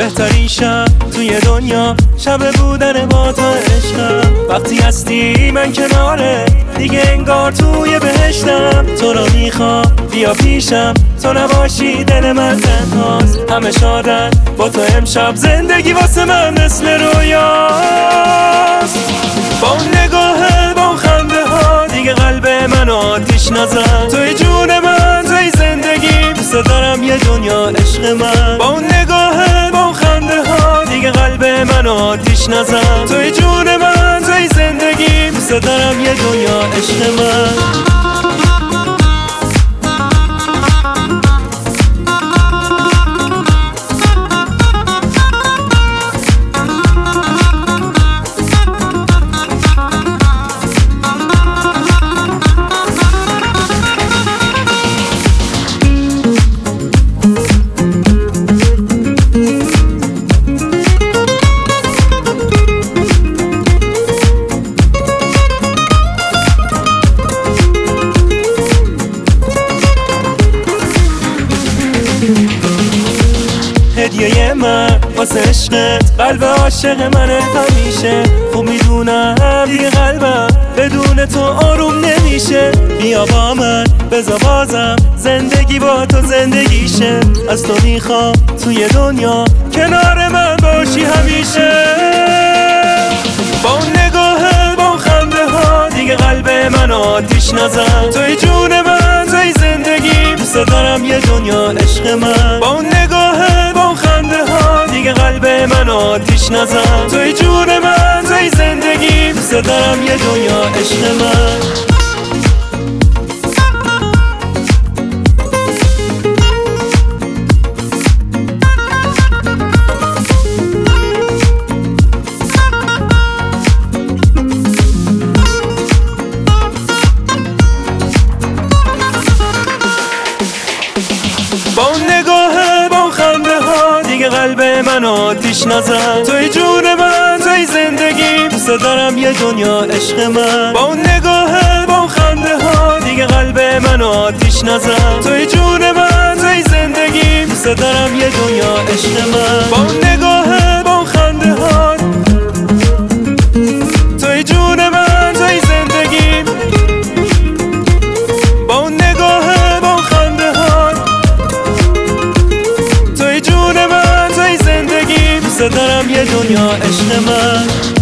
بهترین شب توی دنیا شب بودن با تو عشقم. وقتی هستی من کناره دیگه انگار توی بهشتم. تو رو میخوام بیا پیشم، تو نباشی دل من تنهاست. همه شادن با تو امشب، زندگی واسه من مثل رویاست. با اون نگاهه با اون خنده ها دیگه قلب منو آتیش نزن. توی جون من توی زندگی، دوست دارم یه دنیا عشق من. با اون نگاهه با اون خنده ها دیگه قلب منو آتیش نزن. توی جون من توی زندگی، دوست دارم یه دنیا عشق من. هدیه من واسه عشقت، قلب عاشق منه همیشه. خوب میدونم دیگه قلبم بدون تو آروم نمیشه. بیا با من بذار بازم زندگی با تو زندگیشه. از تو میخوام توی دنیا کنار من باشی همیشه. با اون نگاهه با اون خنده ها دیگه قلب من آتیش نزن. توی جون من توی زندگی، دوست دارم یه دنیا عشق من. با اون نگاهه با اون خنده ها دیگه قلب من آتیش نزن. توی جون من توی زندگی، دوست دارم یه دنیا عشق من. با اون نگاهه با اون خنده ها دیگه قلب من آتیش نزن. توی جون من توی زندگی، دوست دارم یه دنیا عشق من. با اون نگاهه با اون خنده ها دیگه قلب من آتیش نزن. توی جون من توی زندگی، دوست دارم یه دنیا عشق من. با اون نگاهه با اون خنده ها توی جون من توی زندگی، با اون نگاهه با اون خنده ها توی جون من توی زندگی، دوست دارم یه دنیا عشق من.